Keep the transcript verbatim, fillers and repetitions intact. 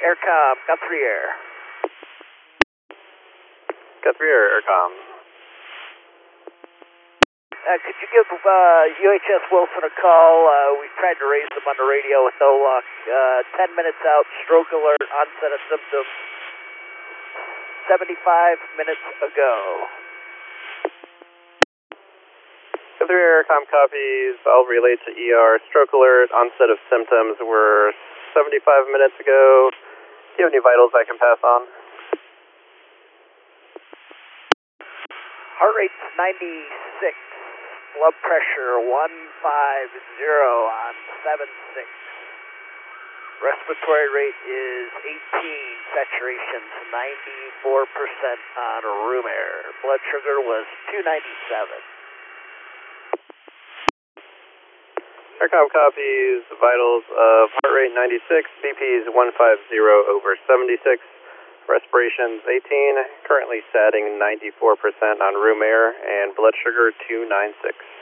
Aircom, got three air. Got three air, Aircom. Uh, could you give uh, U H S Wilson a call? Uh, we tried to raise them on the radio with no luck. Uh, ten minutes out, stroke alert, onset of symptoms, seventy-five minutes ago. Got three Aircom copies. I'll relay to E R. Stroke alert, onset of symptoms were seventy-five minutes ago. Do you have any vitals I can pass on? Heart rate's ninety-six. Blood pressure one fifty on seven six. Respiratory rate is eighteen. Saturation's ninety-four percent on room air. Blood sugar was two ninety-seven. Aircom copies, vitals of heart rate ninety-six, B P's one fifty over seventy-six, respirations eighteen, currently satting ninety-four percent on room air, and blood sugar two ninety-six.